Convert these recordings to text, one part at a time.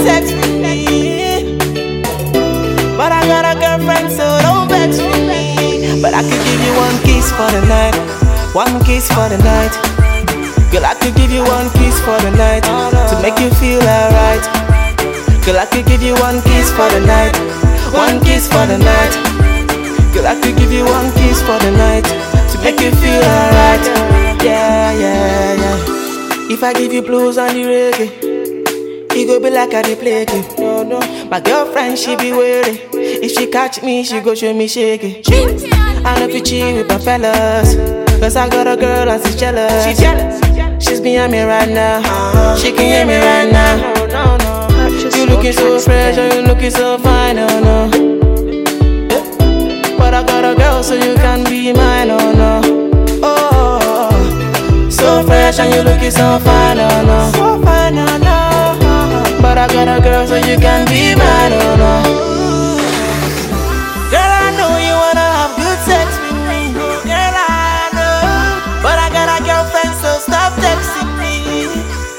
sex with me. But I got a girlfriend, so don't vex with me. But I could give you one kiss for the night, one kiss for the night. Girl, I could give you one kiss for the night to make you feel alright. Girl, I could give you one kiss for the night, one kiss for the night. Girl, I could give you one kiss for the night to make you feel alright. Yeah, yeah, yeah. If I give you blues and the reggae, it go be like I dey play game. No, no. My girlfriend, she be wary. If she catch me, she go show me shaky. I know if you cheat with my fellas, cause I got a girl and she's jealous. She's jealous. She's behind me right now. She can hear me right now. You looking so fresh and you looking so fine, oh no. But I got a girl so you can be mine, oh no. Oh, so fresh and you looking so fine, oh no. So fine, oh no. But I got a girl so you can be mine, oh no. Girl, I know you wanna have good sex with me. Girl, I know. But I got a girlfriend, so stop texting me.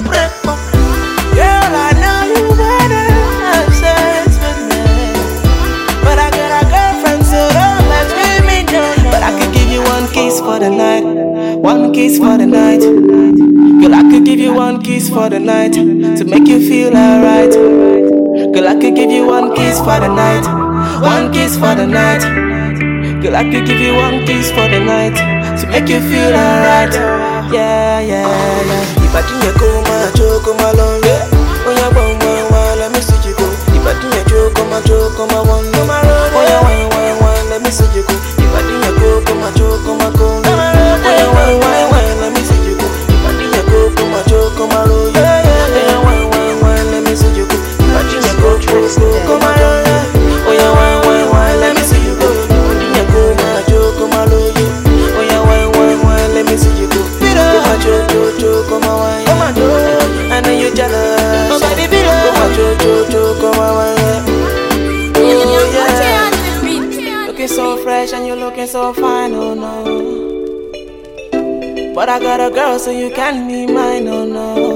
Girl, I know you wanna have sex with me. But I got a girlfriend, so don't mess with me, no. But I could give you one kiss for the night, one kiss for the night. Girl, I could give you one kiss for the night to make you feel alright. Girl, I could give you one kiss for the night, one kiss for the night. Girl, I could give you one kiss for the night to make you feel alright. Yeah, yeah, yeah. If I didn't go, my joke, my long, yeah. Oh, yeah, one, let me see you go. If I didn't joke, my joke, my one, oh, yeah, one, let me see you go. If I didn't go, my joke, my go. Oh, yeah, one, let me see you go. If I didn't go, my joke, my roll, yeah, yeah, one, let me see you go. If I didn't go, my roll, yeah. Oh, yeah, one, let me see you go. If I didn't go, my joke, my roll, yeah. Oh, yeah, one, let me see you go. If I joke, come on, come on, I know you're jealous. Oh, baby, come on, joke, come on, yeah. Oh, yeah. Looking so fresh and you're looking so fine, oh no. But I got a girl, so you can be mine, oh no.